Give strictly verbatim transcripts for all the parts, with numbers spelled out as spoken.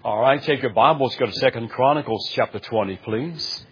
All right, take your Bibles, go to Second Chronicles chapter twenty, please.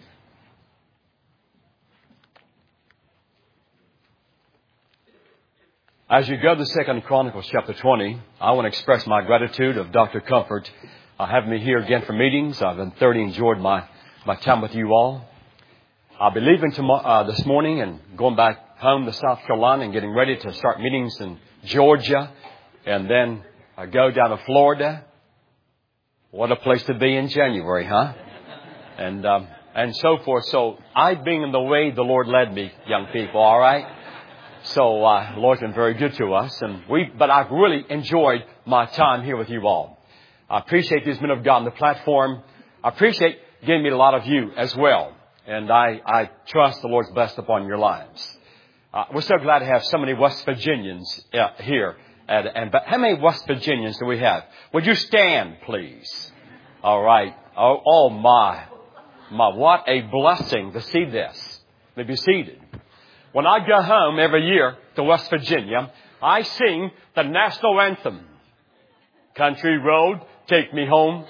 As you go to Second Chronicles chapter twenty, I want to express my gratitude of Doctor Comfort uh, having me here again for meetings. I've been thoroughly enjoyed my, my time with you all. I'll be leaving tomorrow, uh, this morning and going back home to South Carolina and getting ready to start meetings in Georgia and then uh, go down to Florida. What a place to be in January, huh? And um, and so forth. So I've been in the way the Lord led me, young people, all right? So uh, the Lord's been very good to us. and we. But I've really enjoyed my time here with you all. I appreciate these men of God on the platform. I appreciate getting me a lot of you as well. And I, I trust the Lord's blessed upon your lives. Uh, we're so glad to have so many West Virginians uh, here. And, and but how many West Virginians do we have? Would you stand, please? All right. Oh, oh my, my! What a blessing to see this. May be seated. When I go home every year to West Virginia, I sing the national anthem. Country road, take me home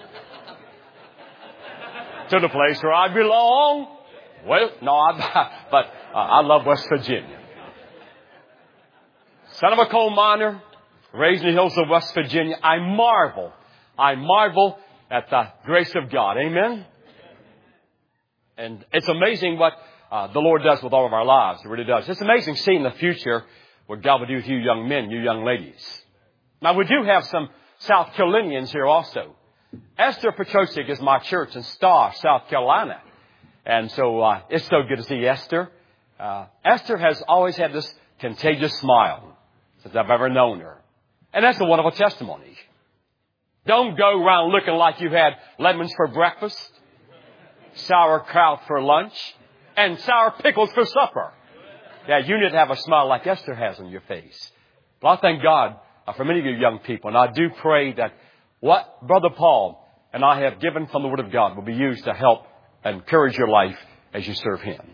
to the place where I belong. Well, no, I, but uh, I love West Virginia. Son of a coal miner. Raised in the hills of West Virginia, I marvel, I marvel at the grace of God. Amen? And it's amazing what uh, the Lord does with all of our lives. It really does. It's amazing seeing the future, what God will do with you young men, you young ladies. Now, we do have some South Carolinians here also. Esther Petrosic is my church in Star, South Carolina. And so uh, it's so good to see Esther. Uh, Esther has always had this contagious smile since I've ever known her. And that's a wonderful testimony. Don't go around looking like you had lemons for breakfast, sauerkraut for lunch, and sour pickles for supper. Yeah, you need to have a smile like Esther has on your face. But I thank God for many of you young people. And I do pray that what Brother Paul and I have given from the Word of God will be used to help and encourage your life as you serve Him.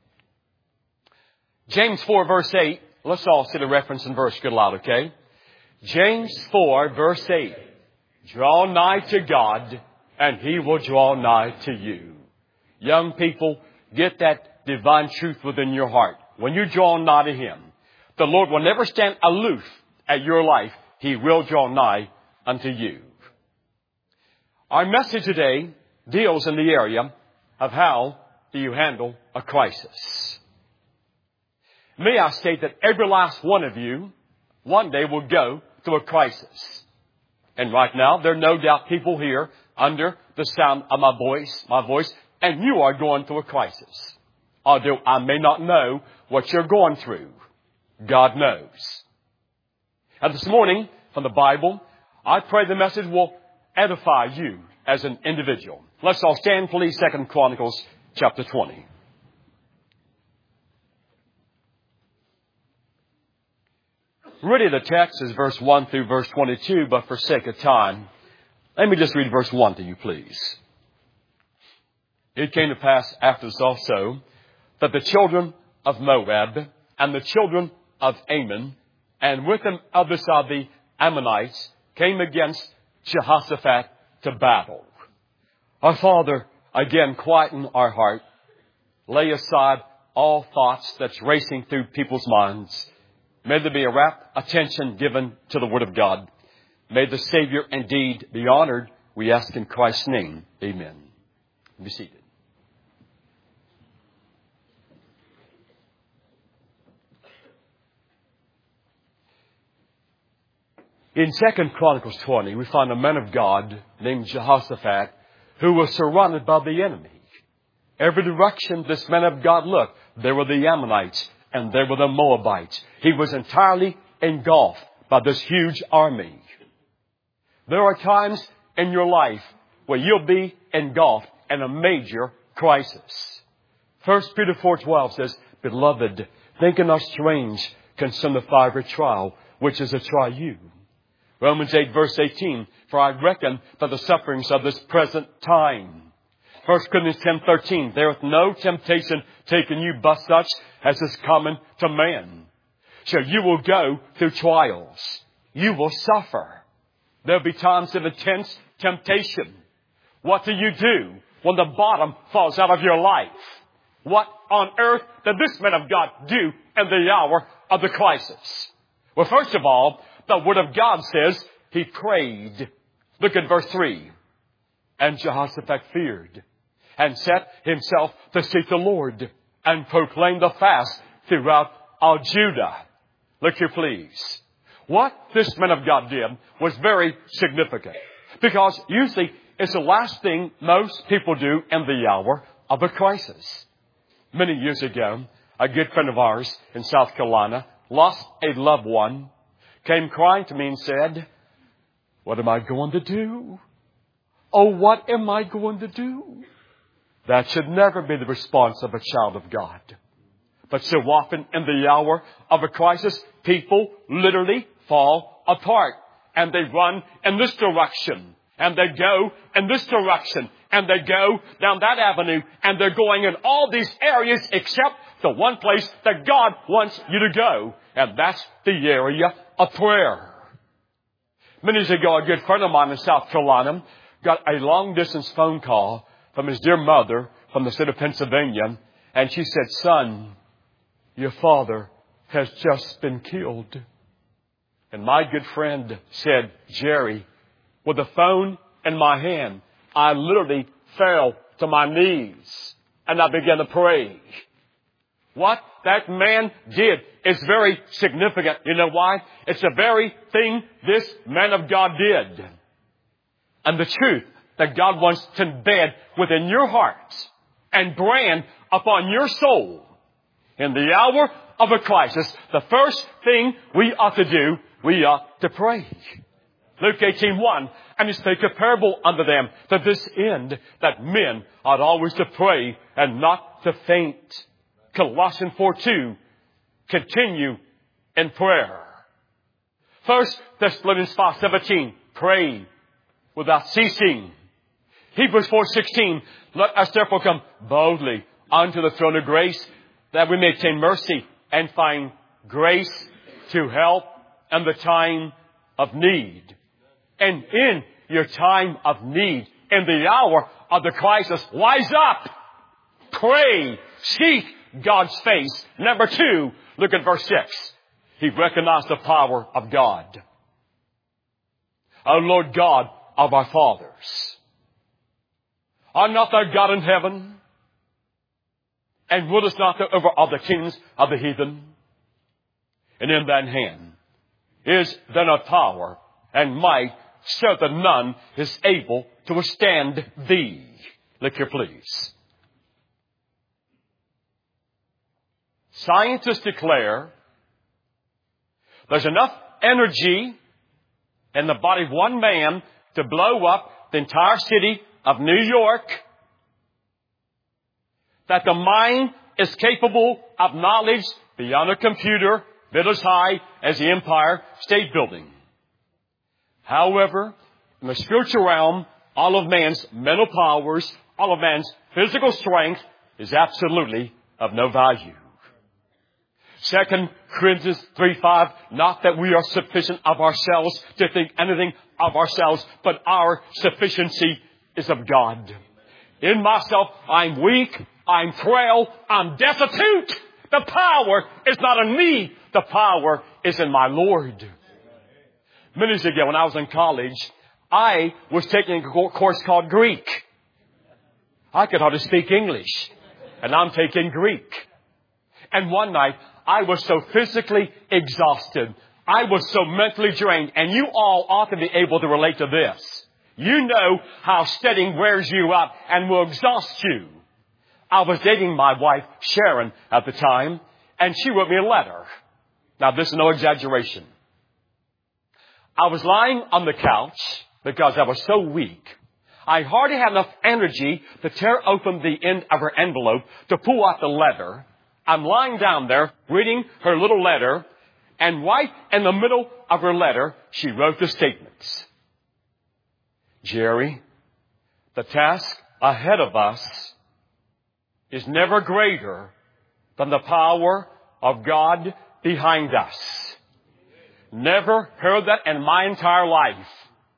James four, verse eight. Let's all see the reference in verse good loud, okay? James four, verse eight. Draw nigh to God, and He will draw nigh to you. Young people, get that divine truth within your heart. When you draw nigh to Him, the Lord will never stand aloof at your life. He will draw nigh unto you. Our message today deals in the area of how do you handle a crisis. May I state that every last one of you one day will go through a crisis. And right now, there are no doubt people here under the sound of my voice, my voice, and you are going through a crisis. Although I may not know what you're going through, God knows. And this morning, from the Bible, I pray the message will edify you as an individual. Let's all stand, please. Second Chronicles chapter twenty. Really, the text is verse one through verse twenty-two, but for sake of time, let me just read verse one to you, please. It came to pass after this also that the children of Moab and the children of Ammon and with them others of the Ammonites came against Jehoshaphat to battle. Our Father, again, quieten our heart. Lay aside all thoughts that's racing through people's minds. May there be a rapt attention given to the Word of God. May the Savior indeed be honored. We ask in Christ's name. Amen. Be seated. In Second Chronicles twenty, we find a man of God named Jehoshaphat who was surrounded by the enemy. Every direction this man of God looked, there were the Ammonites and there were the Moabites. He was entirely engulfed by this huge army. There are times in your life where you'll be engulfed in a major crisis. First Peter four twelve says, Beloved, think it not strange concerning the fiery trial, which is to try you. Romans eight verse eighteen, For I reckon that the sufferings of this present time. First Corinthians ten thirteen, There is no temptation taken you but such as is common to man. So you will go through trials. You will suffer. There'll be times of intense temptation? What do you do when the bottom falls out of your life? What on earth did this man of God do in the hour of the crisis? Well, first of all, the Word of God says he prayed. Look at verse three. And Jehoshaphat feared and set himself to seek the Lord and proclaim the fast throughout all Judah. Look here, please. What this man of God did was very significant, because usually it's the last thing most people do in the hour of a crisis. Many years ago, a good friend of ours in South Carolina lost a loved one, came crying to me and said, "What am I going to do? Oh, what am I going to do?" That should never be the response of a child of God. But so often in the hour of a crisis, people literally fall apart. And they run in this direction. And they go in this direction. And they go down that avenue. And they're going in all these areas except the one place that God wants you to go. And that's the area of prayer. Many years ago, a good friend of mine in South Carolina got a long-distance phone call from his dear mother from the state of Pennsylvania. And she said, "Son, your father has just been killed." And my good friend said, "Jerry, with the phone in my hand, I literally fell to my knees and I began to pray." What that man did is very significant. You know why? It's the very thing this man of God did. And the truth that God wants to embed within your heart and brand upon your soul in the hour of a crisis, the first thing we ought to do, we ought to pray. Luke eighteen one, "And he spake a parable unto them to this end, that men ought always to pray and not to faint." Colossians four two, continue in prayer. First Thessalonians five seventeen, pray without ceasing. Hebrews four sixteen, "Let us therefore come boldly unto the throne of grace, that we may obtain mercy and find grace to help in the time of need." And in your time of need, in the hour of the crisis, wise up, pray, seek God's face. Number two, look at verse six. He recognized the power of God. "O Lord God of our fathers, are not thou God in heaven? And rulest not thou over all the kings of the heathen? And in thine hand is then a power and might, so that none is able to withstand thee." Look here, please. Scientists declare there's enough energy in the body of one man to blow up the entire city of New York, that the mind is capable of knowledge beyond a computer built as high as the Empire State Building. However, in the spiritual realm, all of man's mental powers, all of man's physical strength is absolutely of no value. Second Corinthians three five, "Not that we are sufficient of ourselves to think anything of ourselves, but our sufficiency is of God. In myself, I'm weak, I'm frail, I'm destitute. The power is not in me. The power is in my Lord." Many years ago, when I was in college, I was taking a course called Greek. I could hardly speak English, and I'm taking Greek. And one night, I was so physically exhausted. I was so mentally drained. And you all ought to be able to relate to this. You know how studying wears you out and will exhaust you. I was dating my wife, Sharon, at the time, and she wrote me a letter. Now, this is no exaggeration. I was lying on the couch because I was so weak. I hardly had enough energy to tear open the end of her envelope to pull out the letter. I'm lying down there reading her little letter, and right in the middle of her letter, she wrote the statements. "Jerry, the task ahead of us is never greater than the power of God behind us." Never heard that in my entire life.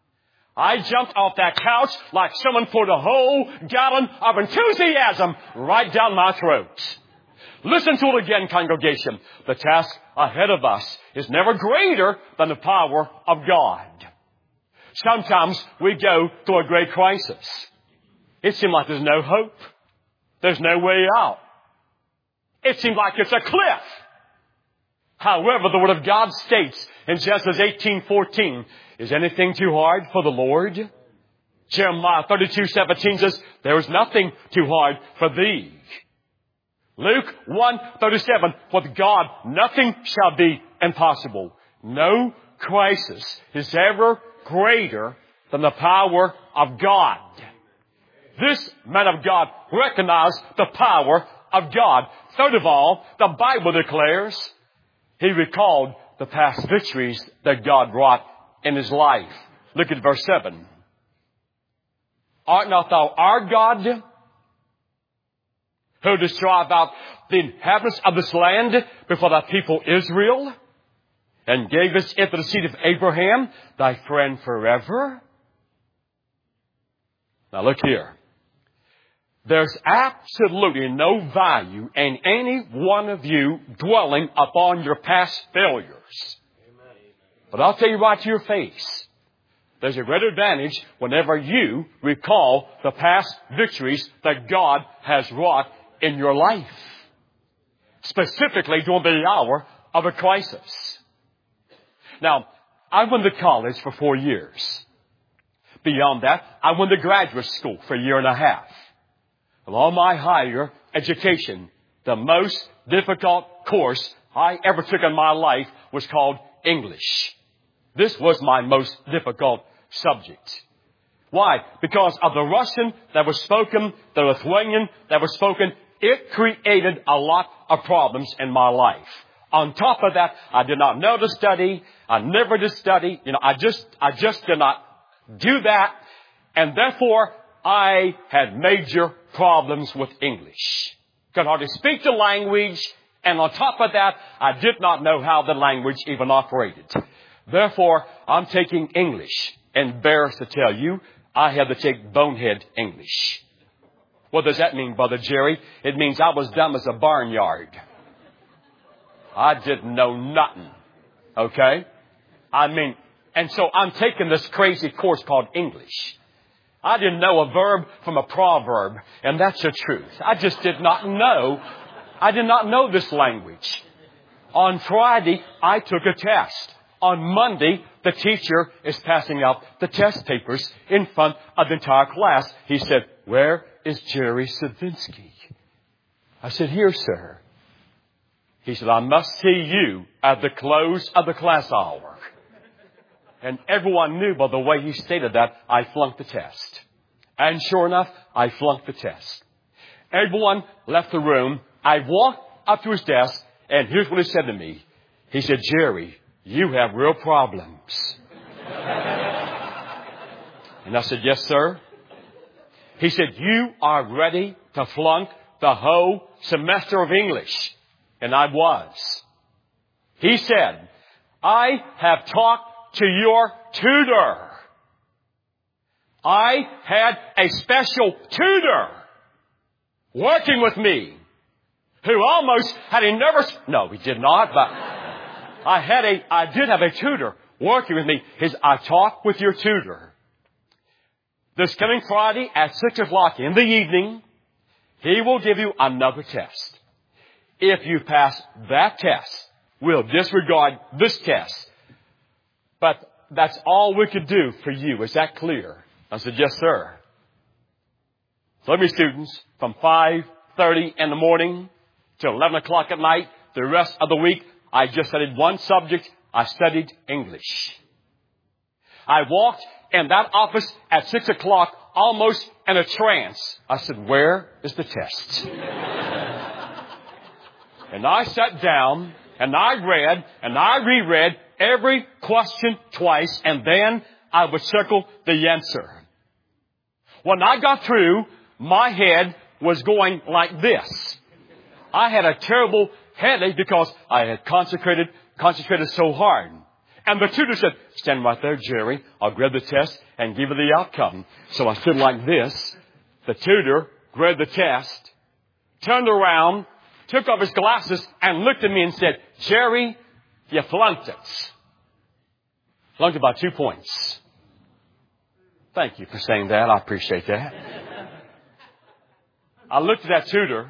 I jumped off that couch like someone poured a whole gallon of enthusiasm right down my throat. Listen to it again, congregation. The task ahead of us is never greater than the power of God. Sometimes we go through a great crisis. It seems like there's no hope. There's no way out. It seems like it's a cliff. However, the Word of God states in Genesis eighteen fourteen, is anything too hard for the Lord? Jeremiah thirty-two seventeen says, there is nothing too hard for thee. Luke one thirty-seven, with God nothing shall be impossible. No crisis is ever greater than the power of God. This man of God recognized the power of God. Third of all, the Bible declares he recalled the past victories that God wrought in his life. Look at verse seven. Art not thou our God, who didst drive out the inhabitants of this land before thy people Israel, and gavest it to the seed of Abraham, thy friend forever? Now look here. There's absolutely no value in any one of you dwelling upon your past failures. But I'll tell you right to your face, there's a great advantage whenever you recall the past victories that God has wrought in your life. Specifically during the hour of a crisis. Now, I went to college for four years. Beyond that, I went to graduate school for a year and a half. Of all my higher education, the most difficult course I ever took in my life was called English. This was my most difficult subject. Why? Because of the Russian that was spoken, the Lithuanian that was spoken, it created a lot of problems in my life. On top of that, I did not know to study. I never did study. You know, I just, I just did not do that. And therefore, I had major problems with English. Could hardly speak the language. And on top of that, I did not know how the language even operated. Therefore, I'm taking English. Embarrassed to tell you, I had to take bonehead English. What does that mean, Brother Jerry? It means I was dumb as a barnyard. I didn't know nothing. Okay? I mean, and so I'm taking this crazy course called English. I didn't know a verb from a proverb, and that's the truth. I just did not know. I did not know this language. On Friday, I took a test. On Monday, the teacher is passing out the test papers in front of the entire class. He said, "Where is Jerry Savinsky?" I said, "Here, sir." He said, "I must see you at the close of the class hour." And everyone knew by the way he stated that I flunked the test. And sure enough, I flunked the test. Everyone left the room. I walked up to his desk, and here's what he said to me. He said, "Jerry, you have real problems." And I said, "Yes, sir." He said, "You are ready to flunk the whole semester of English." And I was. He said, "I have talked to your tutor." I had a special tutor working with me who almost had a nervous... No, he did not, but I had a, I did have a tutor working with me. His, I talked with your tutor. This coming Friday at six o'clock in the evening, he will give you another test. If you pass that test, we'll disregard this test. But that's all we could do for you. Is that clear? I said, "Yes, sir." So let me, students, from five thirty in the morning till eleven o'clock at night, the rest of the week, I just studied one subject. I studied English. I walked in that office at six o'clock almost in a trance. I said, "Where is the test?" And I sat down and I read and I reread every question twice, and then I would circle the answer. When I got through, my head was going like this. I had a terrible headache because I had concentrated, concentrated so hard. And the tutor said, "Stand right there, Jerry. I'll grab the test and give her the outcome. So I stood like this. The tutor read the test, turned around, took off his glasses, and looked at me and said, Jerry, you flunked it. Flunked it by two points. Thank you for saying that. I appreciate that. I looked at that tutor,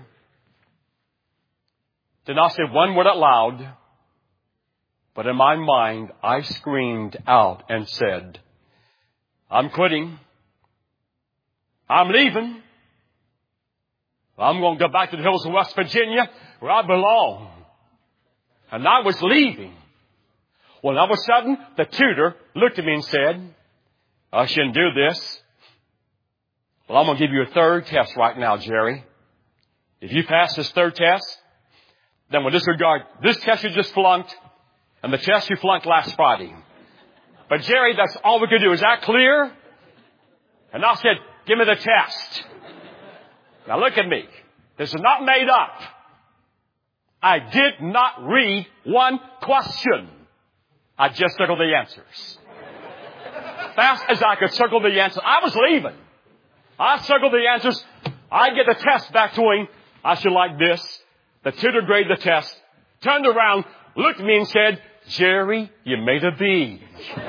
did not say one word out loud, but in my mind, I screamed out and said, I'm quitting. I'm leaving. I'm going to go back to the hills of West Virginia where I belong. And I was leaving. Well, all of a sudden, the tutor looked at me and said, I shouldn't do this. Well, I'm going to give you a third test right now, Jerry. If you pass this third test, then we'll disregard this test you just flunked and the test you flunked last Friday. But Jerry, that's all we could do. Is that clear? And I said, give me the test. Now look at me. This is not made up. I did not read one question. I just circled the answers. Fast as I could circle the answers. I was leaving. I circled the answers. I get the test back to him. I should like this. The tutor graded the test, turned around, looked at me and said, Jerry, you made a B.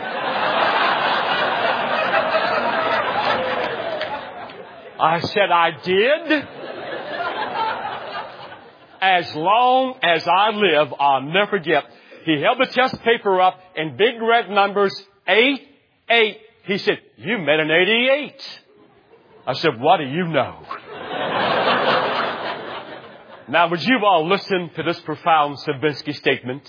I said, I did. As long as I live, I'll never forget. He held the test paper up in big red numbers, eight, eight. He said, you made an eighty-eight. I said, what do you know? Now, would you all listen to this profound Sabinsky statement?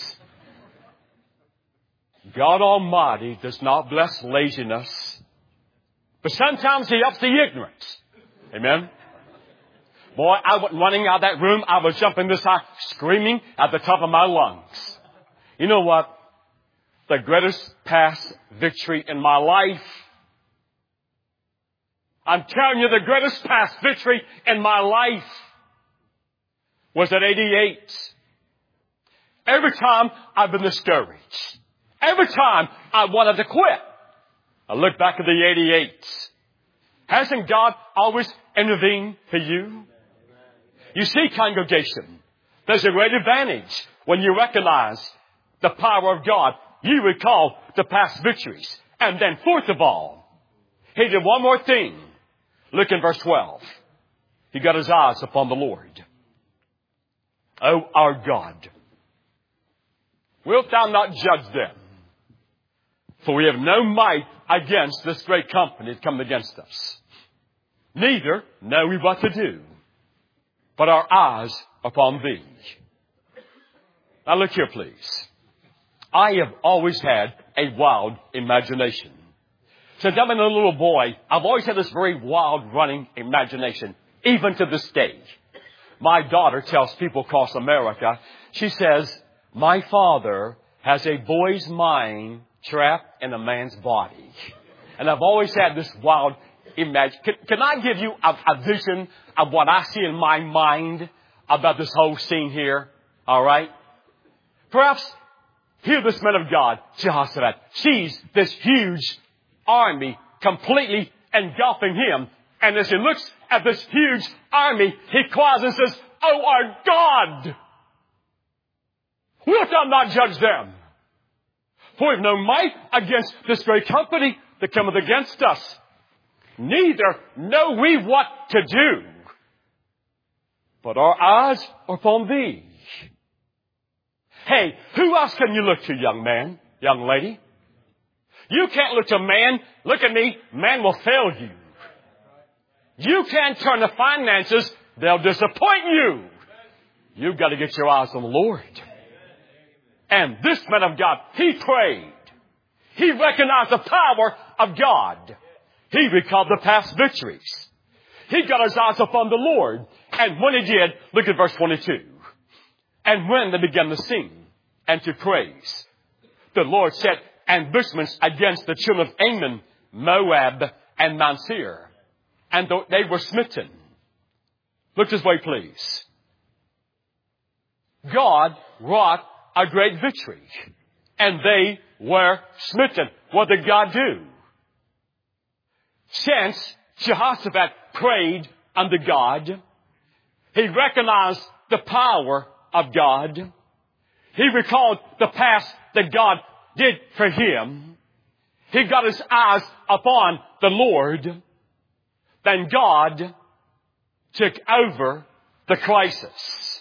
God Almighty does not bless laziness, but sometimes He helps the ignorant. Amen? Boy, I went running out of that room. I was jumping this high, screaming at the top of my lungs. You know what? The greatest past victory in my life, I'm telling you, the greatest past victory in my life was at eighty-eight. Every time I've been discouraged, every time I wanted to quit, I look back at the eighty-eights. Hasn't God always intervened for you? You see, congregation, there's a great advantage when you recognize the power of God. You recall the past victories. And then fourth of all, He did one more thing. Look in verse twelve. He got his eyes upon the Lord. O our God, wilt thou not judge them? For we have no might against this great company that come against us. Neither know we what to do, but our eyes upon thee. Now look here, please. I have always had a wild imagination. Since I've been a little boy, I've always had this very wild running imagination, even to this day. My daughter tells people across America, she says, my father has a boy's mind trapped in a man's body. And I've always had this wild imagine. Can, can I give you a, a vision of what I see in my mind about this whole scene here? All right? Perhaps hear this man of God, Jehoshaphat, sees this huge army completely engulfing him. And as he looks at this huge army, he cries and says, oh, our God, wilt thou not judge them? For we have no might against this great company that cometh against us. Neither know we what to do, but our eyes are upon thee. Hey, who else can you look to, young man, young lady? You can't look to man. Look at me. Man will fail you. You can't turn to finances. They'll disappoint you. You've got to get your eyes on the Lord. And this man of God, he prayed. He recognized the power of God. He recalled the past victories. He got his eyes upon the Lord. And when he did, look at verse twenty-two. And when they began to sing and to praise, the Lord set ambushments against the children of Ammon, Moab, and Mount Seir. And they were smitten. Look this way, please. God wrought a great victory. And they were smitten. What did God do? Since Jehoshaphat prayed unto God, he recognized the power of God. He recalled the past that God did for him. He got his eyes upon the Lord. Then God took over the crisis.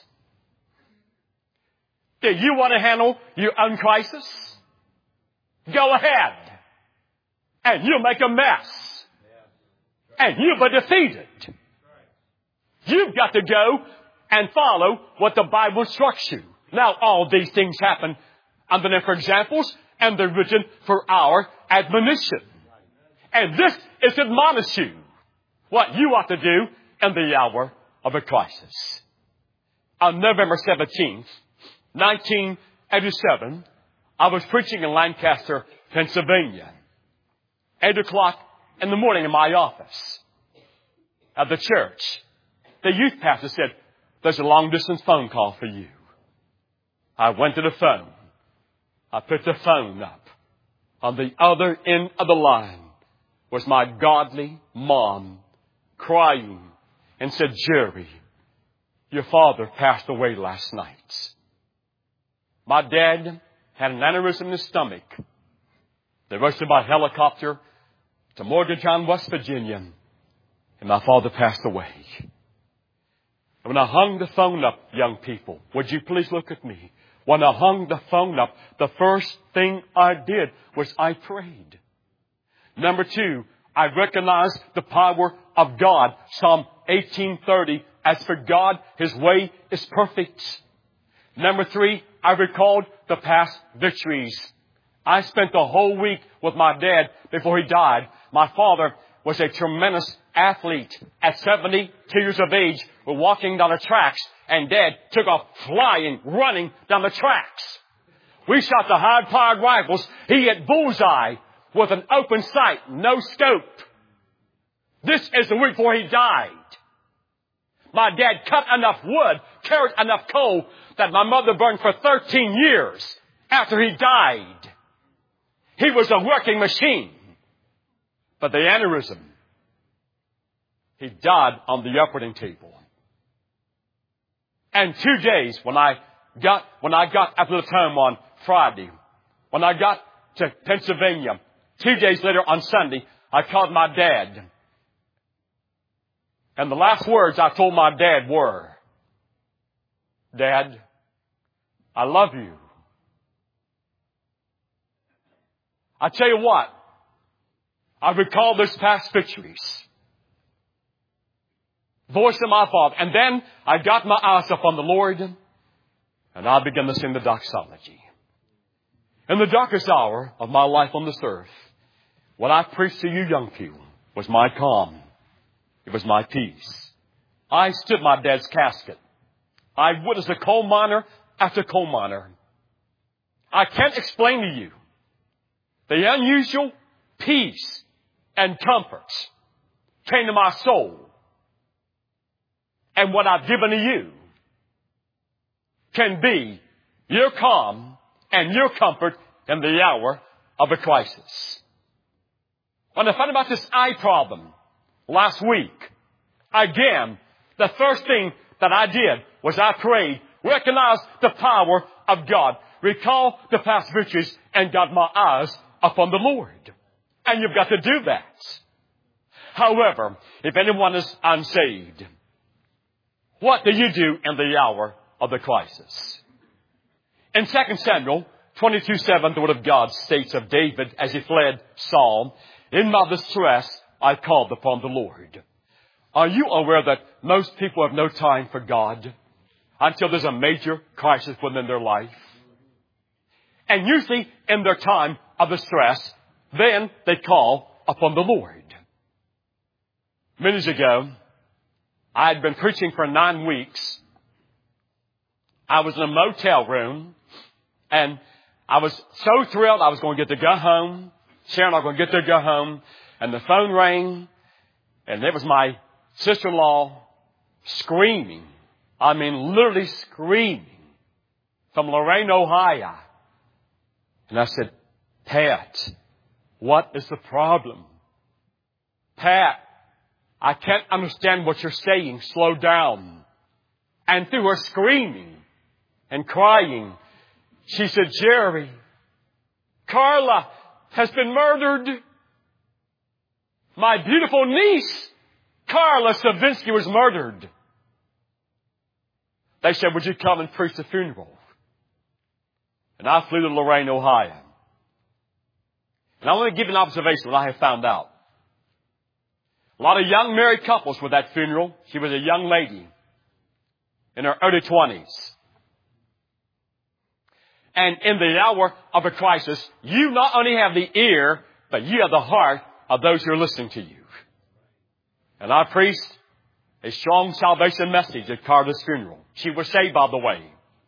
Do you want to handle your own crisis? Go ahead. And you'll make a mess. And you'll be defeated. You've got to go and follow what the Bible instructs you. Now, all these things happen under them for examples, and they're written for our admonition. And this is to admonish you what you ought to do in the hour of a crisis. On November seventeenth, nineteen eighty-seven, I was preaching in Lancaster, Pennsylvania. Eight o'clock in the morning in my office at the church. The youth pastor said, there's a long-distance phone call for you. I went to the phone. I put the phone up. On the other end of the line was my godly mom crying and said, Jerry, your father passed away last night. My dad had an aneurysm in his stomach. They rushed him by helicopter to Morgantown, West Virginia, and my father passed away. And when I hung the phone up, young people, would you please look at me? When I hung the phone up, the first thing I did was I prayed. Number two, I recognized the power of God. Psalm eighteen thirty, as for God, His way is perfect. Number three, I recalled the past victories. I spent the whole week with my dad before he died. My father was a tremendous athlete. At seventy-two years of age, we're walking down the tracks, and Dad took off flying, running down the tracks. We shot the high-powered rifles. He hit bullseye with an open sight, no scope. This is the week before he died. My dad cut enough wood, carried enough coal that my mother burned for thirteen years after he died. He was a working machine. But the aneurysm, he died on the operating table. And two days when I got, when I got after the home on Friday, when I got to Pennsylvania, two days later on Sunday, I called my dad. And the last words I told my dad were, Dad, I love you. I tell you what, I recall those past victories. Voice of my Father. And then I got my eyes upon the Lord, and I began to sing the doxology. In the darkest hour of my life on this earth, what I preached to you young people was my calm. It was my peace. I stood my dad's casket. I witnessed a coal miner after coal miner. I can't explain to you the unusual peace and comfort came to my soul. And what I've given to you can be your calm and your comfort in the hour of a crisis. When I found about this eye problem last week, again, the first thing that I did was I prayed, recognized the power of God, recall the past victories, and got my eyes upon the Lord. And you've got to do that. However, if anyone is unsaved, what do you do in the hour of the crisis? In Second Samuel twenty-two seven, the Word of God states of David as he fled Saul, in my distress I called upon the Lord. Are you aware that most people have no time for God until there's a major crisis within their life? And usually in their time of distress, then they call upon the Lord. Minutes ago, I had been preaching for nine weeks. I was in a motel room, and I was so thrilled I was going to get to go home. Sharon and I were going to get to go home, and the phone rang, and it was my sister-in-law screaming. I mean, literally screaming from Lorain, Ohio. And I said, Pat, what is the problem? Pat, I can't understand what you're saying. Slow down. And through her screaming and crying, she said, Jerry, Carla has been murdered. My beautiful niece, Carla Savinsky, was murdered. They said, would you come and preach the funeral? And I flew to Lorain, Ohio. And I want to give you an observation what I have found out. A lot of young married couples with that funeral. She was a young lady in her early twenties. And in the hour of a crisis, you not only have the ear, but you have the heart of those who are listening to you. And I preached a strong salvation message at Carla's funeral. She was saved, by the way.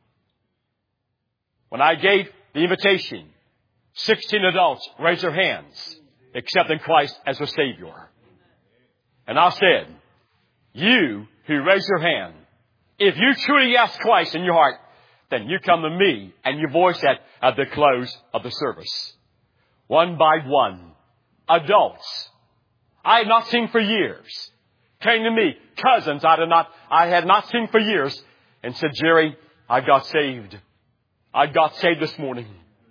When I gave the invitation, sixteen adults raised their hands, accepting Christ as their Savior. And I said, you who raise your hand, if you truly ask Christ in your heart, then you come to me and you voice that at the close of the service. One by one, adults I had not seen for years came to me, cousins I had not, I had not seen for years, and said, Jerry, I got saved. I got saved this morning.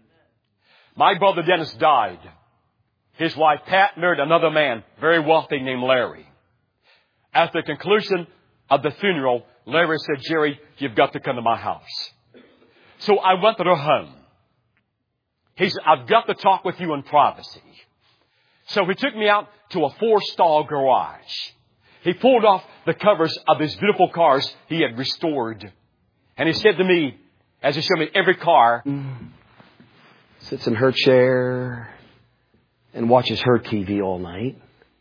My brother Dennis died. His wife Pat married another man, very wealthy, named Larry. At the conclusion of the funeral, Larry said, Jerry, you've got to come to my house. So I went to their home. He said, I've got to talk with you in privacy. So he took me out to a four-stall garage. He pulled off the covers of his beautiful cars he had restored. And he said to me, as he showed me every car, mm. sits in her chair and watches her T V all night.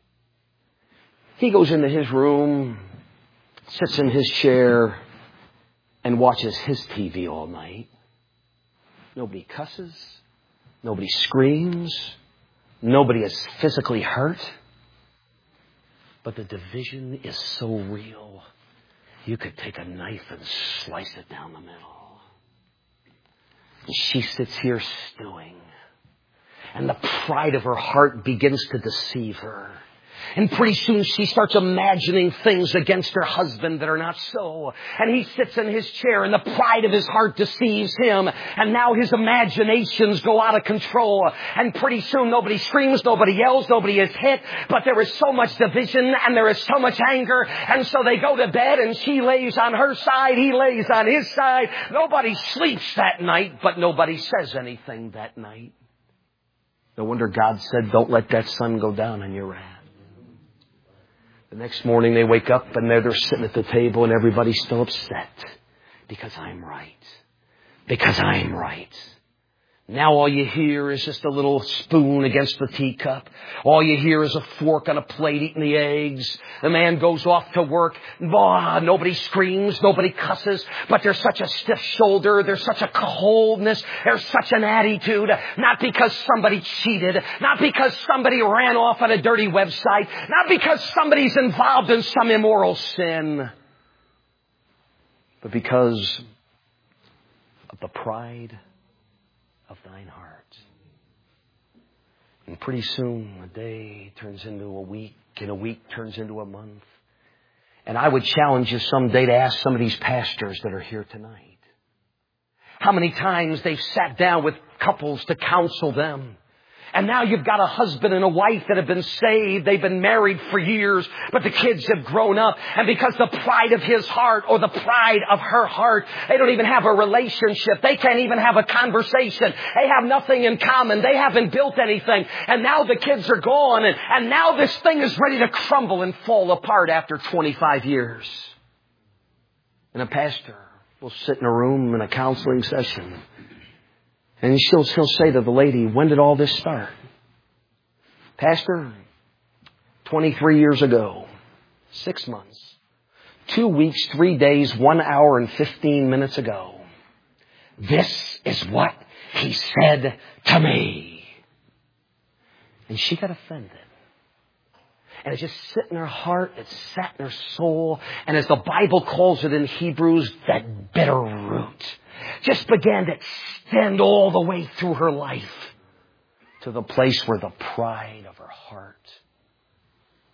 He goes into his room, sits in his chair, and watches his T V all night. Nobody cusses. Nobody screams. Nobody is physically hurt. But the division is so real, you could take a knife and slice it down the middle. And she sits here stewing. And the pride of her heart begins to deceive her. And pretty soon she starts imagining things against her husband that are not so. And he sits in his chair and the pride of his heart deceives him. And now his imaginations go out of control. And pretty soon nobody screams, nobody yells, nobody is hit. But there is so much division and there is so much anger. And so they go to bed and she lays on her side, he lays on his side. Nobody sleeps that night, but nobody says anything that night. No wonder God said, don't let that sun go down on your wrath. The next morning they wake up and there they're sitting at the table and everybody's still upset. Because I'm right. Because I'm right. Now all you hear is just a little spoon against the teacup. All you hear is a fork on a plate eating the eggs. The man goes off to work. Blah, nobody screams. Nobody cusses. But there's such a stiff shoulder. There's such a coldness. There's such an attitude. Not because somebody cheated. Not because somebody ran off on a dirty website. Not because somebody's involved in some immoral sin. But because of the pride of thine heart. And pretty soon a day turns into a week, and a week turns into a month. And I would challenge you someday to ask some of these pastors that are here tonight how many times they've sat down with couples to counsel them. And now you've got a husband and a wife that have been saved. They've been married for years, but the kids have grown up. And because the pride of his heart or the pride of her heart, they don't even have a relationship. They can't even have a conversation. They have nothing in common. They haven't built anything. And now the kids are gone. And, and now this thing is ready to crumble and fall apart after twenty-five years. And a pastor will sit in a room in a counseling session. And she'll, she'll say to the lady, when did all this start? Pastor, twenty-three years ago, six months, two weeks, three days, one hour and fifteen minutes ago. This is what he said to me. And she got offended. And it just sat in her heart, it sat in her soul. And as the Bible calls it in Hebrews, that bitter root just began to extend all the way through her life to the place where the pride of her heart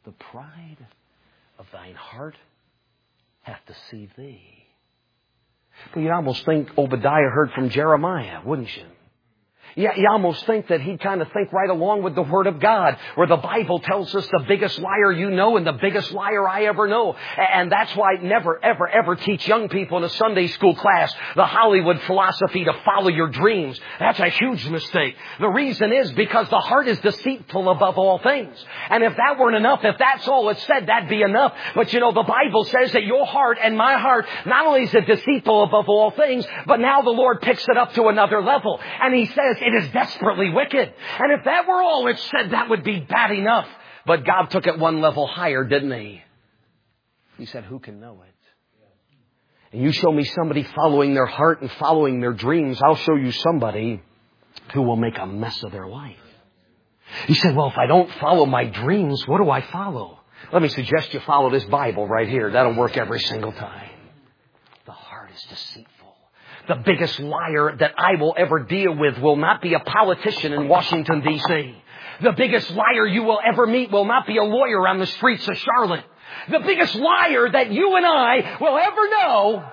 The pride of thine heart hath deceived thee. Well, you'd almost think Obadiah heard from Jeremiah, wouldn't you? Yeah, you almost think that he'd kind of think right along with the Word of God, where the Bible tells us the biggest liar you know and the biggest liar I ever know. And that's why I never, ever, ever teach young people in a Sunday school class the Hollywood philosophy to follow your dreams. That's a huge mistake. The reason is because the heart is deceitful above all things. And if that weren't enough, if that's all it said, that'd be enough. But you know, the Bible says that your heart and my heart, not only is it deceitful above all things, but now the Lord picks it up to another level. And He says, it is desperately wicked. And if that were all it said, that would be bad enough. But God took it one level higher, didn't He? He said, who can know it? And you show me somebody following their heart and following their dreams, I'll show you somebody who will make a mess of their life. You said, well, if I don't follow my dreams, what do I follow? Let me suggest you follow this Bible right here. That'll work every single time. The heart is deceitful. The biggest liar that I will ever deal with will not be a politician in Washington, D C The biggest liar you will ever meet will not be a lawyer on the streets of Charlotte. The biggest liar that you and I will ever know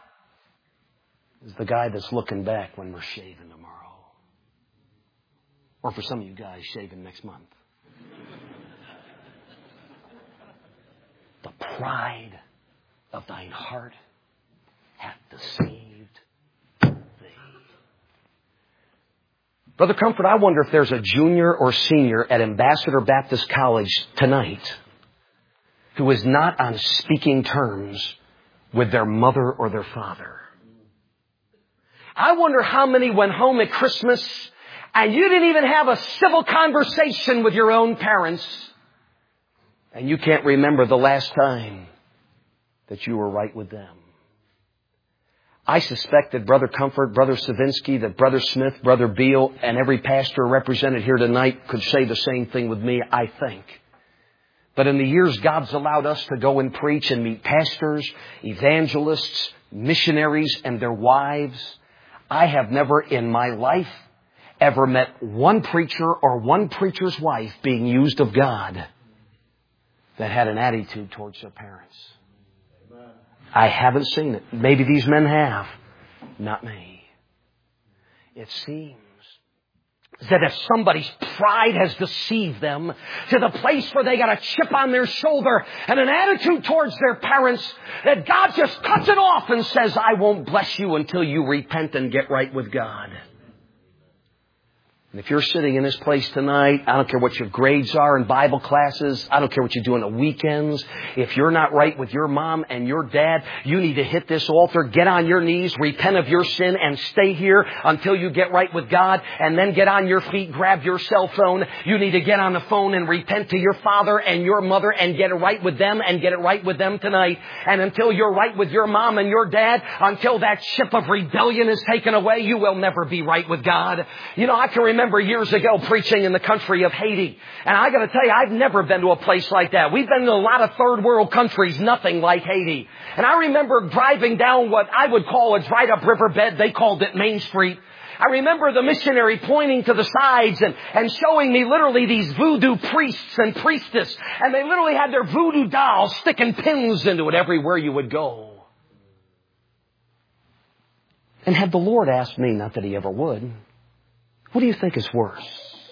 is the guy that's looking back when we're shaving tomorrow. Or for some of you guys, shaving next month. The pride of thine heart hath deceived. Brother Comfort, I wonder if there's a junior or senior at Ambassador Baptist College tonight who is not on speaking terms with their mother or their father. I wonder how many went home at Christmas and you didn't even have a civil conversation with your own parents, and you can't remember the last time that you were right with them. I suspect that Brother Comfort, Brother Savinsky, that Brother Smith, Brother Beal, and every pastor represented here tonight could say the same thing with me, I think. But in the years God's allowed us to go and preach and meet pastors, evangelists, missionaries, and their wives, I have never in my life ever met one preacher or one preacher's wife being used of God that had an attitude towards their parents. I haven't seen it. Maybe these men have. Not me. It seems that if somebody's pride has deceived them to the place where they got a chip on their shoulder and an attitude towards their parents, that God just cuts it off and says, I won't bless you until you repent and get right with God. And if you're sitting in this place tonight, I don't care what your grades are in Bible classes. I don't care what you do on the weekends. If you're not right with your mom and your dad, you need to hit this altar, get on your knees, repent of your sin, and stay here until you get right with God. And then get on your feet, grab your cell phone. You need to get on the phone and repent to your father and your mother and get it right with them and get it right with them tonight. And until you're right with your mom and your dad, until that ship of rebellion is taken away, you will never be right with God. You know, I can remember remember years ago preaching in the country of Haiti. And I got to tell you, I've never been to a place like that. We've been to a lot of third world countries, nothing like Haiti. And I remember driving down what I would call a dried up riverbed. They called it Main Street. I remember the missionary pointing to the sides and, and showing me literally these voodoo priests and priestess. And they literally had their voodoo dolls sticking pins into it everywhere you would go. And had the Lord asked me, not that He ever would, what do you think is worse?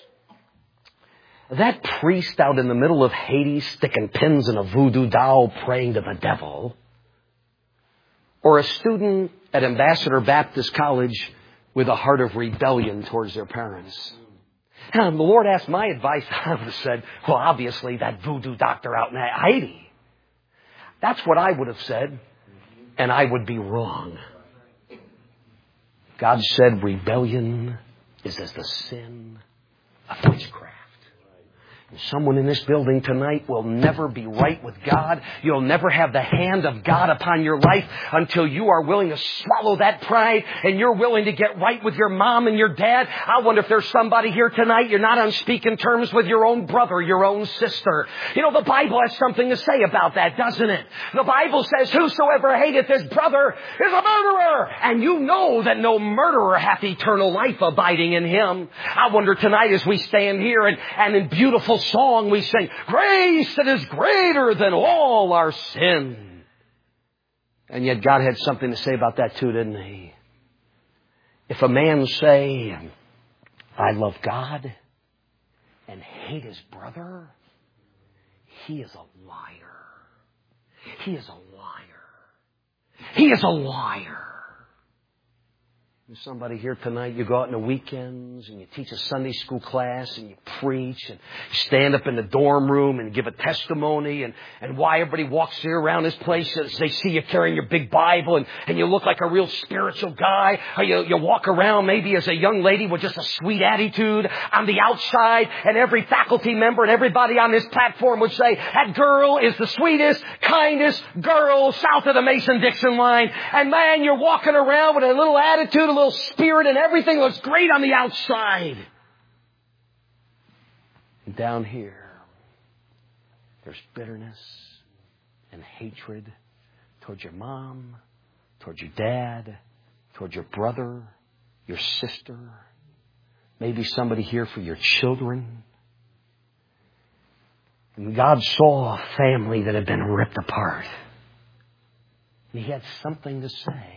That priest out in the middle of Haiti sticking pins in a voodoo doll praying to the devil? Or a student at Ambassador Baptist College with a heart of rebellion towards their parents? And the Lord asked my advice. I would have said, well, obviously that voodoo doctor out in Haiti. That's what I would have said, and I would be wrong. God said rebellion is as the sin of witchcraft. And someone in this building tonight will never be right with God. You'll never have the hand of God upon your life until you are willing to swallow that pride and you're willing to get right with your mom and your dad. I wonder if there's somebody here tonight, you're not on speaking terms with your own brother, your own sister. You know, the Bible has something to say about that, doesn't it? The Bible says, whosoever hateth his brother is a murderer. And you know that no murderer hath eternal life abiding in him. I wonder tonight as we stand here and, and in beautiful song we sing, grace that is greater than all our sin. And yet God had something to say about that too, didn't He? If a man say, I love God and hate his brother, he is a liar. He is a liar. He is a liar. There's somebody here tonight, you go out on the weekends and you teach a Sunday school class and you preach and stand up in the dorm room and give a testimony and, and why everybody walks here around this place as they see you carrying your big Bible and, and you look like a real spiritual guy. Or you, you walk around maybe as a young lady with just a sweet attitude on the outside, and every faculty member and everybody on this platform would say, that girl is the sweetest, kindest girl south of the Mason-Dixon line. And man, you're walking around with a little attitude, a little spirit, and everything looks great on the outside. And down here, there's bitterness and hatred towards your mom, towards your dad, towards your brother, your sister, maybe somebody here for your children. And God saw a family that had been ripped apart. And He had something to say.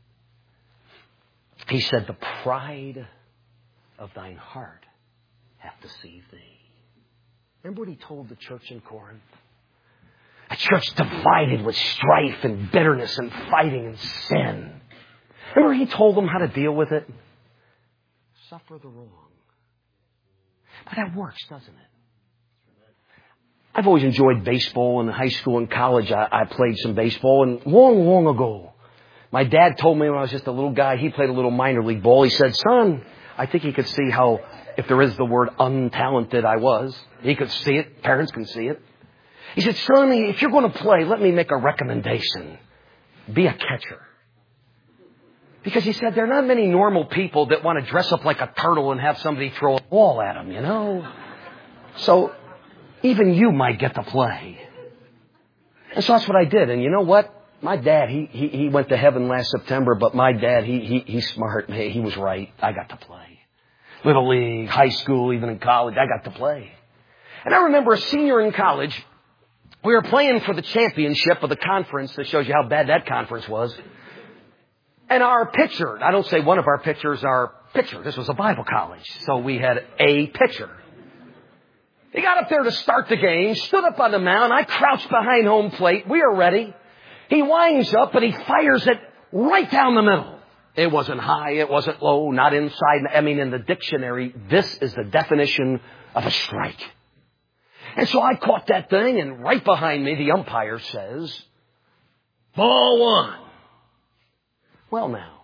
He said, the pride of thine heart hath deceived thee. Remember what He told the church in Corinth? A church divided with strife and bitterness and fighting and sin. Remember He told them how to deal with it? Suffer the wrong. But that works, doesn't it? I've always enjoyed baseball. In high school and college, I, I played some baseball. And long, long ago, my dad told me when I was just a little guy, he played a little minor league ball. He said, son, I think he could see how, if there is the word untalented, I was. He could see it. Parents can see it. He said, son, if you're going to play, let me make a recommendation. Be a catcher. Because he said, there are not many normal people that want to dress up like a turtle and have somebody throw a ball at them, you know. So even you might get to play. And so that's what I did. And you know what? My dad, he, he, he went to heaven last September, but my dad, he, he, he's smart. He, he was right. I got to play. Little league, high school, even in college, I got to play. And I remember a senior in college, we were playing for the championship of the conference. That shows you how bad that conference was. And our pitcher, I don't say one of our pitchers, our pitcher, this was a Bible college, so we had a pitcher. He got up there to start the game, stood up on the mound. I crouched behind home plate. We are ready. He winds up, but he fires it right down the middle. It wasn't high. It wasn't low. Not inside. I mean, in the dictionary, this is the definition of a strike. And so I caught that thing, and right behind me, the umpire says, ball one. Well, now,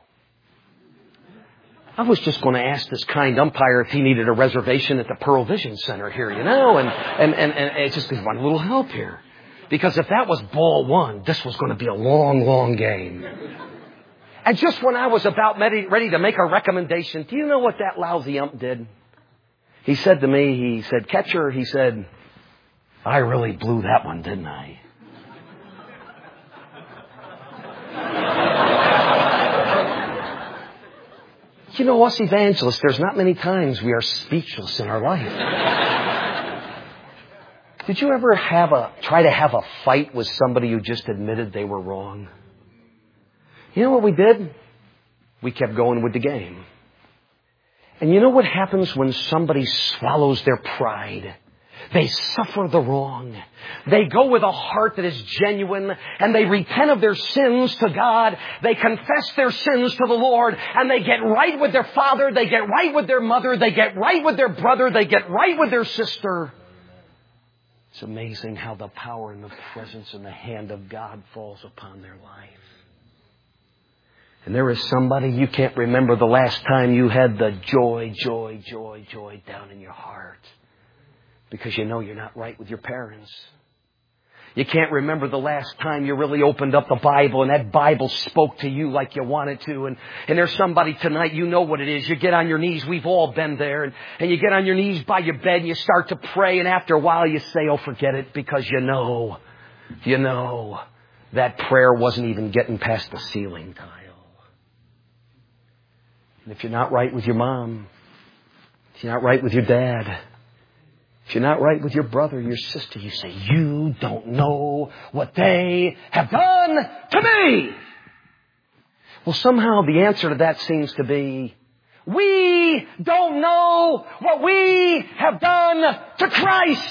I was just going to ask this kind umpire if he needed a reservation at the Pearl Vision Center here, you know, and, and, and, and it's just one little help here. Because if that was ball one, this was going to be a long, long game. And just when I was about ready, ready to make a recommendation, do you know what that lousy ump did? He said to me, he said, catcher, he said, I really blew that one, didn't I? You know, us evangelists, there's not many times we are speechless in our life. Did you ever have a, try to have a fight with somebody who just admitted they were wrong? You know what we did? We kept going with the game. And you know what happens when somebody swallows their pride? They suffer the wrong. They go with a heart that is genuine, and they repent of their sins to God. They confess their sins to the Lord, and they get right with their father. They get right with their mother. They get right with their brother. They get right with their sister. It's amazing how the power and the presence and the hand of God falls upon their life. And there is somebody, you can't remember the last time you had the joy, joy, joy, joy down in your heart. Because you know you're not right with your parents. You can't remember the last time you really opened up the Bible and that Bible spoke to you like you wanted to. And, and there's somebody tonight, you know what it is. You get on your knees. We've all been there. And, and you get on your knees by your bed and you start to pray. And after a while you say, oh, forget it. Because you know, you know, that prayer wasn't even getting past the ceiling tile. And if you're not right with your mom, if you're not right with your dad, If you're not right with your brother or your sister, you say, you don't know what they have done to me. Well, somehow the answer to that seems to be, we don't know what we have done to Christ.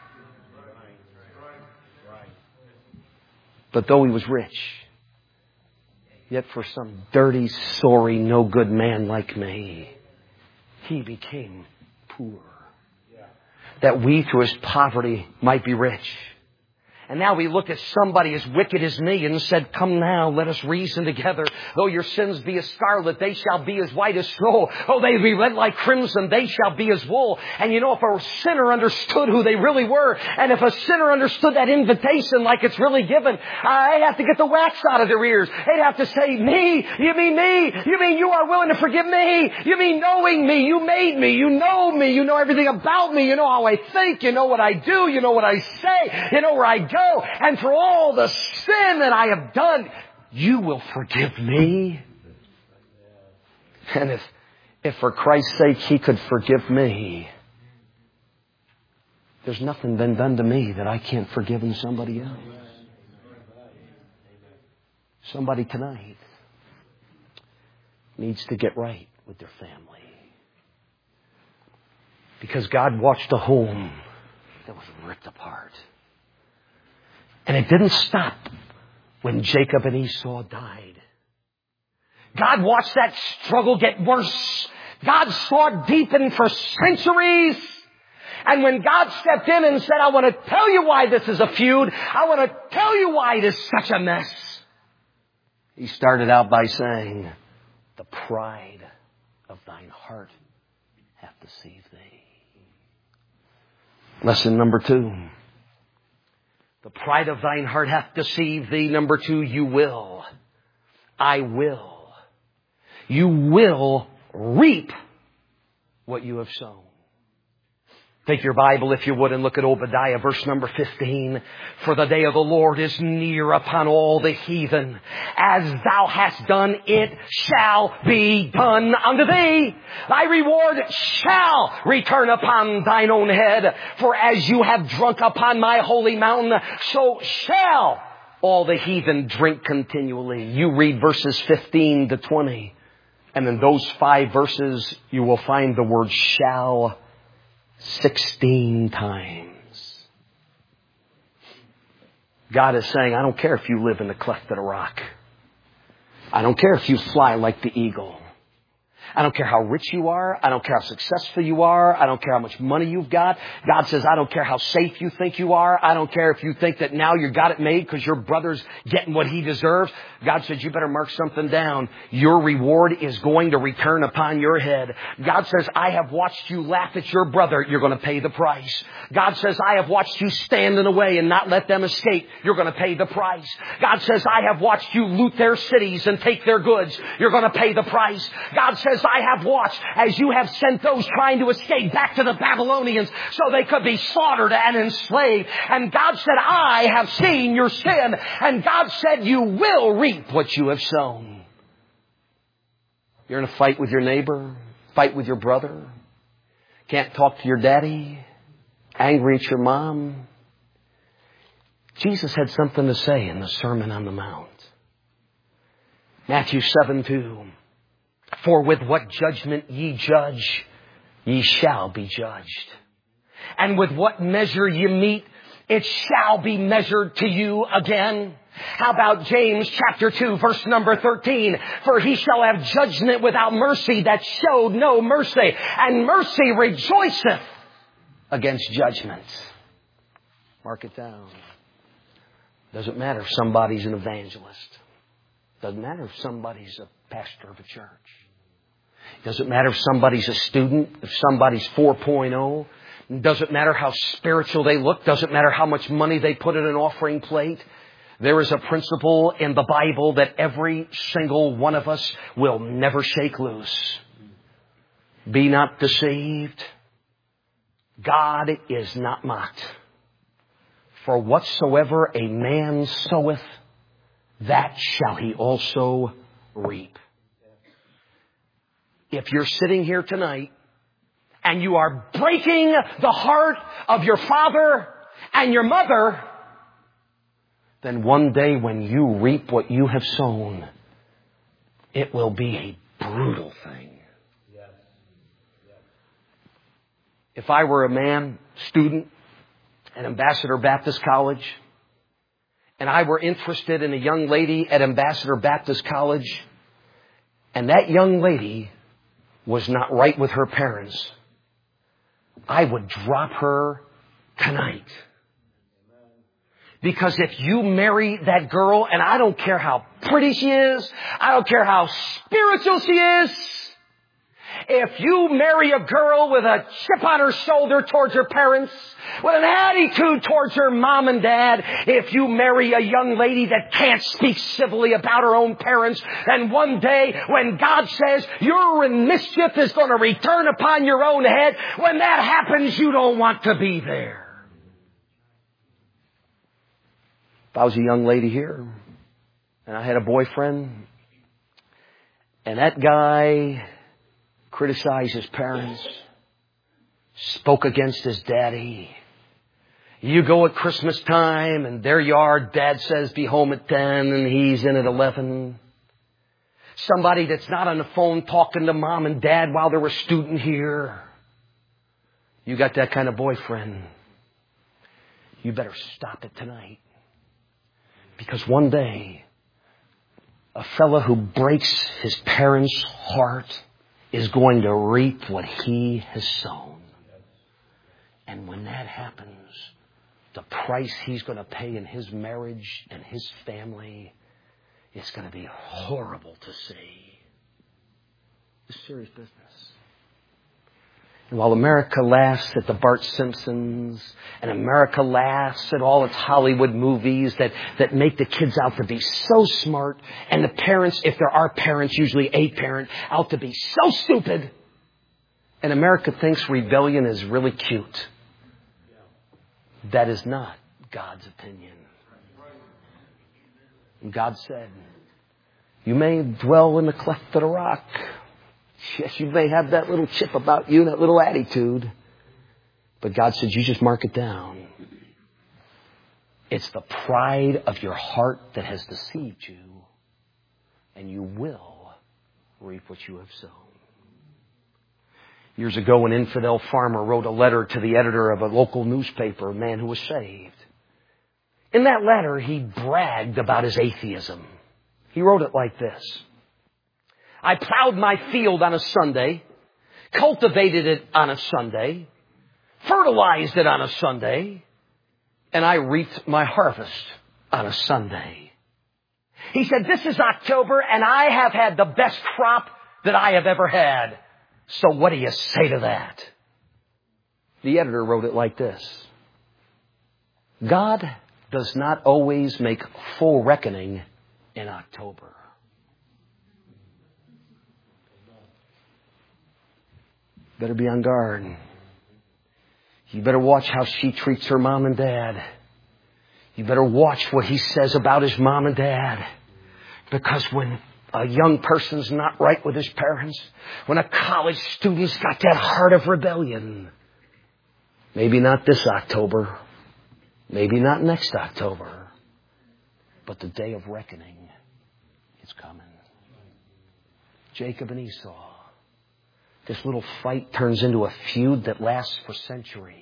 But though he was rich, yet for some dirty, sorry, no good man like me, he became poor, that we through his poverty might be rich. And now we looked at somebody as wicked as me and said, come now, let us reason together. Though your sins be as scarlet, they shall be as white as snow. Though they be red like crimson, they shall be as wool. And you know, if a sinner understood who they really were, and if a sinner understood that invitation like it's really given, I'd have to get the wax out of their ears. They'd have to say, me? You mean me? You mean you are willing to forgive me? You mean knowing me? You made me. You know me. You know everything about me. You know how I think. You know what I do. You know what I say. You know where I go. And for all the sin that I have done, you will forgive me. And if, if for Christ's sake he could forgive me, there's nothing been done to me that I can't forgive in somebody else. Somebody tonight needs to get right with their family. Because God watched a home that was ripped apart. And it didn't stop when Jacob and Esau died. God watched that struggle get worse. God saw it deepen for centuries. And when God stepped in and said, I want to tell you why this is a feud. I want to tell you why it is such a mess. He started out by saying, the pride of thine heart hath deceived thee. Lesson number two. The pride of thine heart hath deceived thee. Number two, you will. I will. You will reap what you have sown. Take your Bible, if you would, and look at Obadiah, verse number fifteen. For the day of the Lord is near upon all the heathen. As thou hast done, it shall be done unto thee. Thy reward shall return upon thine own head. For as you have drunk upon my holy mountain, so shall all the heathen drink continually. You read verses fifteen to twenty. And in those five verses, you will find the word shall sixteen times. God is saying, I don't care if you live in the cleft of the rock. I don't care if you fly like the eagle. I don't care how rich you are. I don't care how successful you are. I don't care how much money you've got. God says, I don't care how safe you think you are. I don't care if you think that now you got it made because your brother's getting what he deserves. God says, you better mark something down. Your reward is going to return upon your head. God says, I have watched you laugh at your brother. You're going to pay the price. God says, I have watched you stand in the way and not let them escape. You're going to pay the price. God says, I have watched you loot their cities and take their goods. You're going to pay the price. God says, I have watched as you have sent those trying to escape back to the Babylonians so they could be slaughtered and enslaved. And God said, I have seen your sin. And God said, you will reap what you have sown. You're in a fight with your neighbor, fight with your brother, can't talk to your daddy, angry at your mom. Jesus had something to say in the Sermon on the Mount. Matthew seven two. For with what judgment ye judge, ye shall be judged. And with what measure ye meet, it shall be measured to you again. How about James chapter two, verse number thirteen? For he shall have judgment without mercy that showed no mercy. And mercy rejoiceth against judgment. Mark it down. Doesn't matter if somebody's an evangelist. Doesn't matter if somebody's a pastor of a church. Doesn't matter if somebody's a student, if somebody's four point oh. Doesn't matter how spiritual they look. Doesn't matter how much money they put in an offering plate. There is a principle in the Bible that every single one of us will never shake loose. Be not deceived. God is not mocked. For whatsoever a man soweth, that shall he also reap. If you're sitting here tonight and you are breaking the heart of your father and your mother, then one day when you reap what you have sown, it will be a brutal thing. If I were a man, student at Ambassador Baptist College, and I were interested in a young lady at Ambassador Baptist College, and that young lady was not right with her parents, I would drop her tonight. Because if you marry that girl, and I don't care how pretty she is, I don't care how spiritual she is, if you marry a girl with a chip on her shoulder towards her parents, with an attitude towards her mom and dad, if you marry a young lady that can't speak civilly about her own parents, then one day when God says your mischief is going to return upon your own head, when that happens, you don't want to be there. If I was a young lady here, and I had a boyfriend, and that guy criticized his parents, spoke against his daddy. You go at Christmas time and there you are, dad says be home at ten and he's in at eleven. Somebody that's not on the phone talking to mom and dad while they're a student here. You got that kind of boyfriend. You better stop it tonight. Because one day, a fella who breaks his parents' heart is going to reap what he has sown. And when that happens, the price he's going to pay in his marriage and his family is going to be horrible to see. It's serious business. And while America laughs at the Bart Simpsons, and America laughs at all its Hollywood movies that, that make the kids out to be so smart, and the parents, if there are parents, usually a parent, out to be so stupid, and America thinks rebellion is really cute. That is not God's opinion. And God said, you may dwell in the cleft of the rock. Yes, you may have that little chip about you, that little attitude. But God said, you just mark it down. It's the pride of your heart that has deceived you. And you will reap what you have sown. Years ago, an infidel farmer wrote a letter to the editor of a local newspaper, a man who was saved. In that letter, he bragged about his atheism. He wrote it like this. I plowed my field on a Sunday, cultivated it on a Sunday, fertilized it on a Sunday, and I reaped my harvest on a Sunday. He said, this is October, and I have had the best crop that I have ever had. So what do you say to that? The editor wrote it like this. God does not always make full reckoning in October. Better be on guard. You better watch how she treats her mom and dad. You better watch what he says about his mom and dad. Because when a young person's not right with his parents, when a college student's got that heart of rebellion, maybe not this October, maybe not next October, but the day of reckoning is coming. Jacob and Esau. This little fight turns into a feud that lasts for centuries.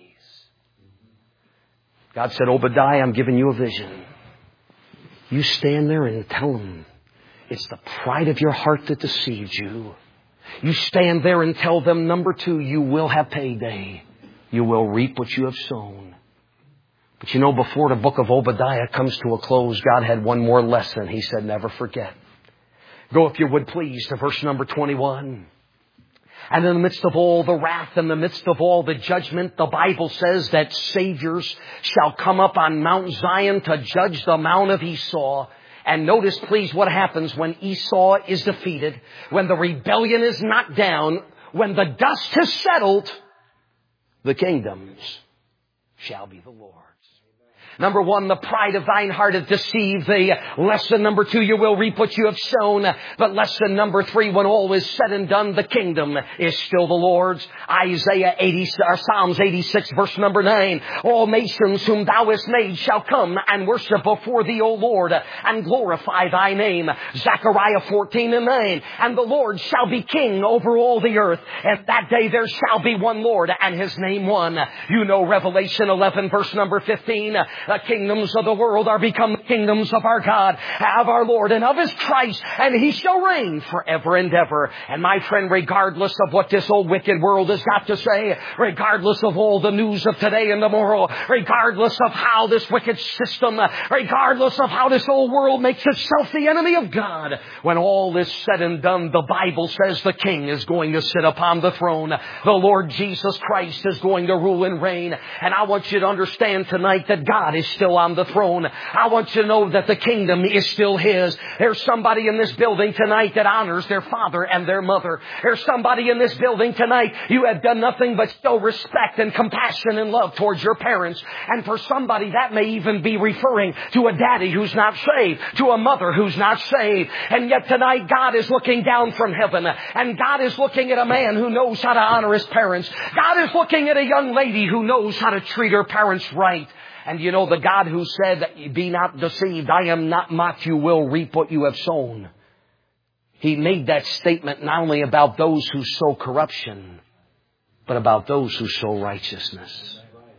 God said, Obadiah, I'm giving you a vision. You stand there and tell them it's the pride of your heart that deceives you. You stand there and tell them, number two, you will have payday. You will reap what you have sown. But you know, before the book of Obadiah comes to a close, God had one more lesson. He said, never forget. Go, if you would please, to verse number twenty-one. And in the midst of all the wrath, in the midst of all the judgment, the Bible says that saviors shall come up on Mount Zion to judge the Mount of Esau. And notice, please, what happens when Esau is defeated, when the rebellion is knocked down, when the dust has settled, the kingdoms shall be the Lord's. Number one, the pride of thine heart hath deceived thee. Lesson number two, you will reap what you have sown. But lesson number three, when all is said and done, the kingdom is still the Lord's. Isaiah eighty, or Psalms eighty-six, verse number nine. All nations whom thou hast made shall come and worship before thee, O Lord, and glorify thy name. Zechariah fourteen and nine. And the Lord shall be king over all the earth. And that day there shall be one Lord, and his name one. You know Revelation eleven, verse number fifteen. The kingdoms of the world are become kingdoms of our God, of our Lord, and of his Christ, and he shall reign forever and ever. And my friend, regardless of what this old wicked world has got to say, regardless of all the news of today and tomorrow, regardless of how this wicked system, regardless of how this old world makes itself the enemy of God, when all is said and done, the Bible says the King is going to sit upon the throne. The Lord Jesus Christ is going to rule and reign. And I want you to understand tonight that God is still on the throne. I want you to know that the kingdom is still his. There's somebody in this building tonight that honors their father and their mother. There's somebody in this building tonight, you have done nothing but show respect and compassion and love towards your parents. And for somebody, that may even be referring to a daddy who's not saved, to a mother who's not saved. And yet tonight, God is looking down from heaven, and God is looking at a man who knows how to honor his parents. God is looking at a young lady who knows how to treat her parents right. And you know, the God who said, be not deceived, I am not mocked, you will reap what you have sown. He made that statement not only about those who sow corruption, but about those who sow righteousness.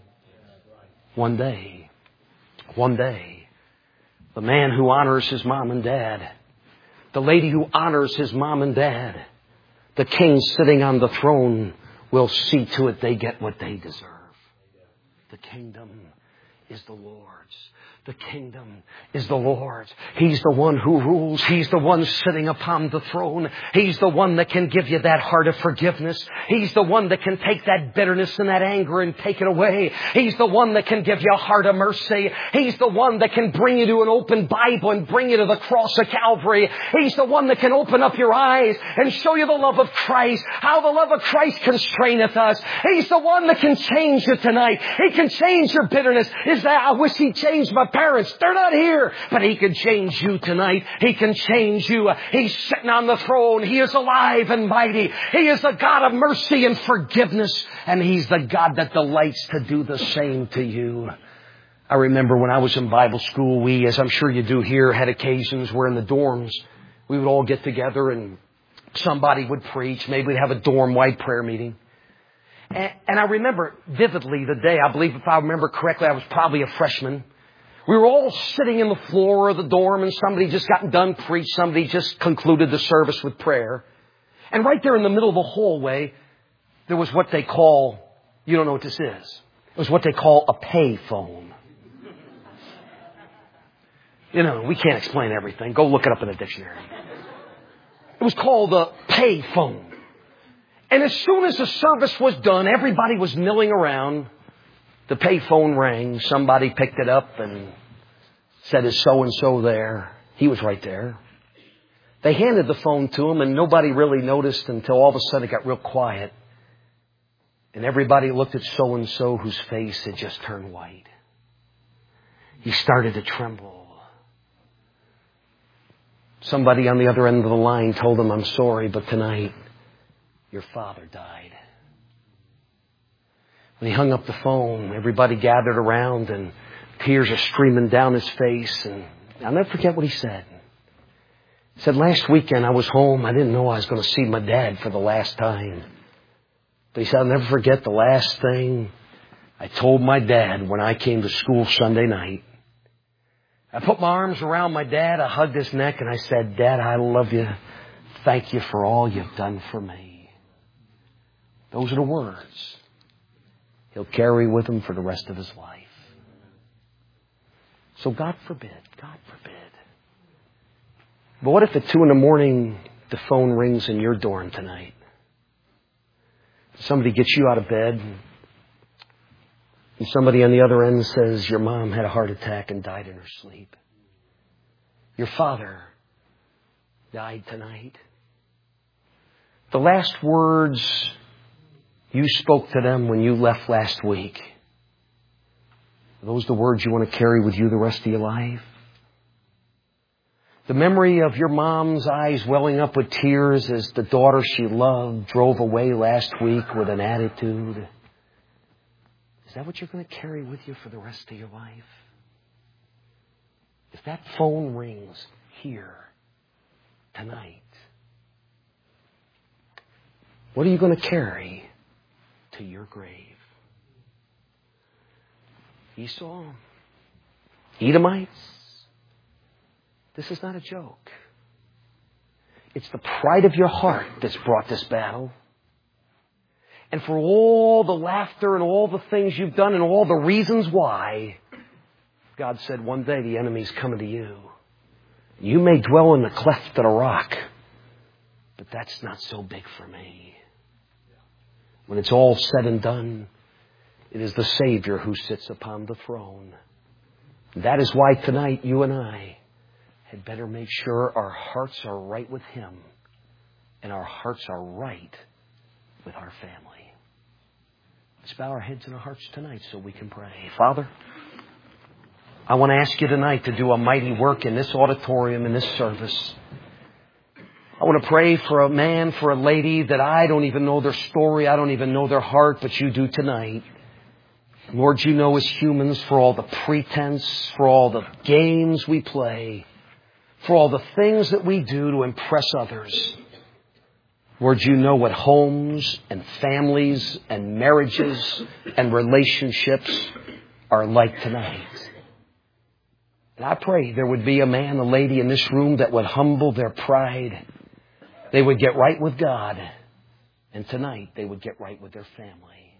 One day, one day, the man who honors his mom and dad, the lady who honors his mom and dad, the king sitting on the throne will see to it they get what they deserve. The kingdom is the Lord's. The kingdom is the Lord's. He's the one who rules. He's the one sitting upon the throne. He's the one that can give you that heart of forgiveness. He's the one that can take that bitterness and that anger and take it away. He's the one that can give you a heart of mercy. He's the one that can bring you to an open Bible and bring you to the cross of Calvary. He's the one that can open up your eyes and show you the love of Christ, how the love of Christ constraineth us. He's the one that can change you tonight. He can change your bitterness. Is that, I wish He'd changed my parents. They're not here. But He can change you tonight. He can change you. He's sitting on the throne. He is alive and mighty. He is the God of mercy and forgiveness. And He's the God that delights to do the same to you. I remember when I was in Bible school, we, as I'm sure you do here, had occasions where in the dorms we would all get together and somebody would preach. Maybe we'd have a dorm-wide prayer meeting. And, and I remember vividly the day, I believe if I remember correctly, I was probably a freshman. We were all sitting in the floor of the dorm and somebody just got done preach. Somebody just concluded the service with prayer. And right there in the middle of the hallway, there was what they call, you don't know what this is. It was what they call a pay phone. You know, we can't explain everything. Go look it up in the dictionary. It was called a pay phone. And as soon as the service was done, everybody was milling around. The pay phone rang. Somebody picked it up and said, is so-and-so there? He was right there. They handed the phone to him and nobody really noticed until all of a sudden it got real quiet. And everybody looked at so-and-so whose face had just turned white. He started to tremble. Somebody on the other end of the line told him, I'm sorry, but tonight your father died. When he hung up the phone, everybody gathered around and tears are streaming down his face. And I'll never forget what he said. He said, last weekend I was home. I didn't know I was going to see my dad for the last time. But he said, I'll never forget the last thing I told my dad when I came to school Sunday night. I put my arms around my dad. I hugged his neck and I said, Dad, I love you. Thank you for all you've done for me. Those are the words he'll carry with him for the rest of his life. So God forbid, God forbid. But what if at two in the morning the phone rings in your dorm tonight? Somebody gets you out of bed and somebody on the other end says your mom had a heart attack and died in her sleep. Your father died tonight. The last words you spoke to them when you left last week Are those the words you want to carry with you the rest of your life? The memory of your mom's eyes welling up with tears as the daughter she loved drove away last week with an attitude. Is that what you're going to carry with you for the rest of your life? If that phone rings here tonight, what are you going to carry to your grave? Esau? Edomites? This is not a joke. It's the pride of your heart that's brought this battle. And for all the laughter and all the things you've done and all the reasons why, God said one day the enemy's coming to you. You may dwell in the cleft of the rock, but that's not so big for me. When it's all said and done, it is the Savior who sits upon the throne. That is why tonight you and I had better make sure our hearts are right with Him and our hearts are right with our family. Let's bow our heads and our hearts tonight so we can pray. Father, I want to ask you tonight to do a mighty work in this auditorium, in this service. I want to pray for a man, for a lady that I don't even know their story, I don't even know their heart, but you do tonight. Lord, you know as humans, for all the pretense, for all the games we play, for all the things that we do to impress others. Lord, you know what homes and families and marriages and relationships are like tonight. And I pray there would be a man, a lady in this room that would humble their pride. They would get right with God. And tonight they would get right with their family.